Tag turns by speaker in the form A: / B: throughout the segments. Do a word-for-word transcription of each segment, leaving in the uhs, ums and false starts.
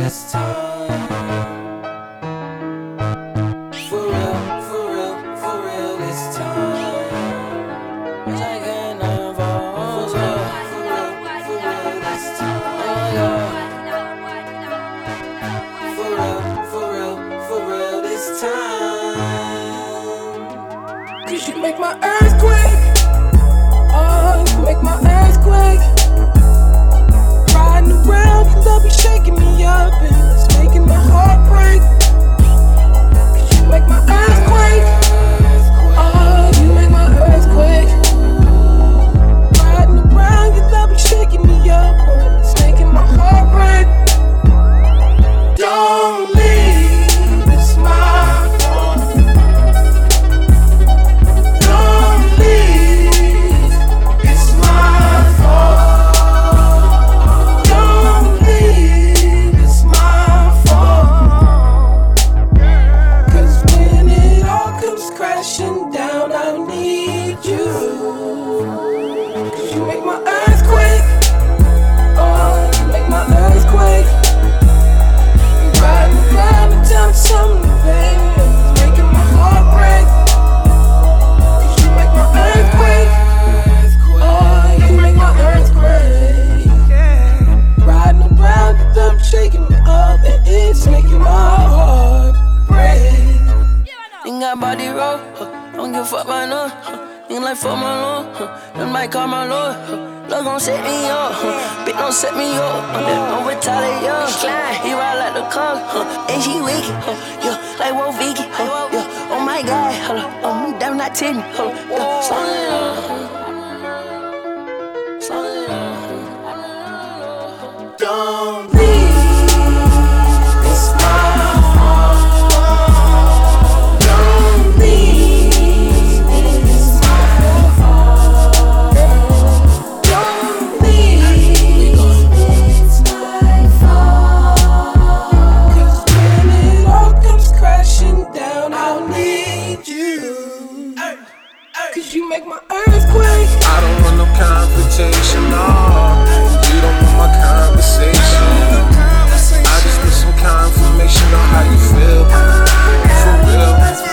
A: this time. For real, for real, for real this time. Taking over, for real, for real, for real this time. Oh yeah. For real, for real, for real this time. Cause you make my earthquake. Oh, you make my earthquake. Riding around, your love be shaking me up, and it's making my heart break. Cause you make my earthquake. Oh, you make my earthquake. Riding around, your love be shaking me up, and it's making my heart break. Don't leave, it's my fault. Don't leave, it's my fault. Don't leave, it's my fault. Cause when it all comes crashing down, I need you. Cause you make my earthquake. Oh, you make my earthquake. Riding around and telling something, baby, it's making my heart break. Cause you make my earthquake. Oh, you make my earthquake. Riding around, the dump shaking me up, and it's making my heart break.
B: Think I body roll, huh? Don't give a fuck by no, huh? Think like fuck my lord, huh? Them might call my lord, huh? Love gon' set me up, huh? Bitch don't set me up, huh? Don't retaliate, yo. He ride like the car, huh? And she wicked, huh? Yeah, like Wo Vicky, huh? Yeah, oh my God, hold up, oh me, damn not ten, hold up, yeah, slow it up, slow it up.
A: Don't leave, it's my fault. Don't leave, it's my fault. Don't leave, it's my fault. Cause when it all comes crashing down, I'll need you. Cause you make my earthquake.
C: I don't want no confrontation, no. You don't want my conversation. I just need some confirmation on how you feel. For real.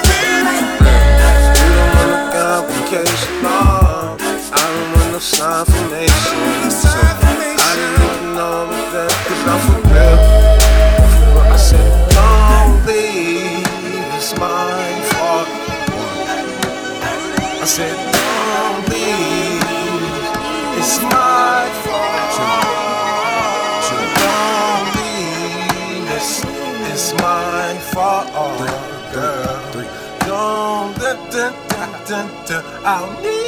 C: You don't want no complication, no. I don't want no confirmation. So I didn't even know that, cause I'm for real. I said, don't leave, it's my fault. I said, don't leave, it's my fault. Don't leave, it's, it's my fault, girl. Don't, da, da, da, da, da. I'll need